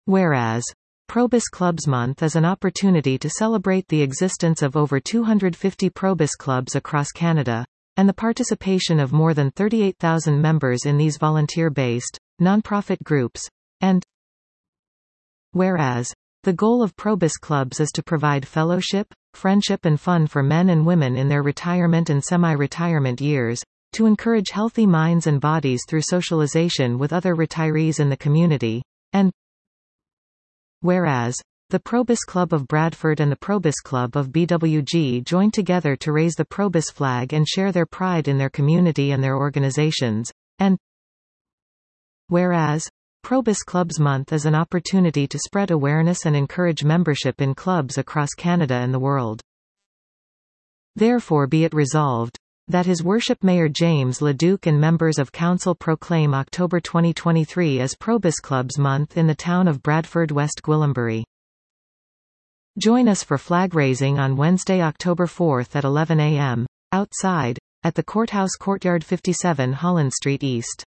Whereas, Probus Clubs Month is an opportunity to celebrate the existence of over 250 Probus clubs across Canada, and the participation of more than 38,000 members in these volunteer-based, non-profit groups, and whereas, the goal of Probus clubs is to provide fellowship, friendship and fun for men and women in their retirement and semi-retirement years, to encourage healthy minds and bodies through socialization with other retirees in the community, and whereas, the Probus Club of Bradford and the Probus Club of BWG join together to raise the Probus flag and share their pride in their community and their organizations, and whereas, Probus Clubs Month is an opportunity to spread awareness and encourage membership in clubs across Canada and the world. Therefore be it resolved, that His Worship Mayor James LeDuc and members of Council proclaim October 2023 as Probus Clubs Month in the town of Bradford, West Gwillimbury. Join us for flag raising on Wednesday, October 4 at 11 a.m. outside, at the Courthouse Courtyard 57 Holland Street East.